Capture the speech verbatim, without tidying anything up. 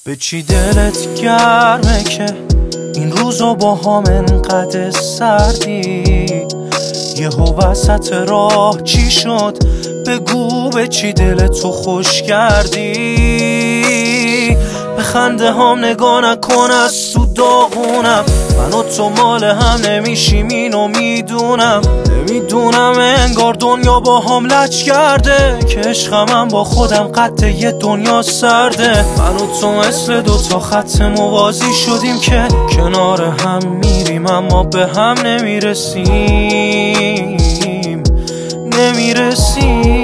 به چی دلت گرمه که این روزا با هم انقدر سردی؟ یهو وسط راه چی شد؟ بگو به چی دلتو خوش کردی؟ به خنده هم نگاه نکن، از تو داغونم. من و تو مال هم نمیشیم اینو میدونم. نمیدونم انگار دنیا با هم لج کرده که عشقم با خودم قد یه دنیا سرده. من و تو مثل دوتا خط موازی شدیم که کنار هم میریم اما به هم نمیرسیم نمیرسیم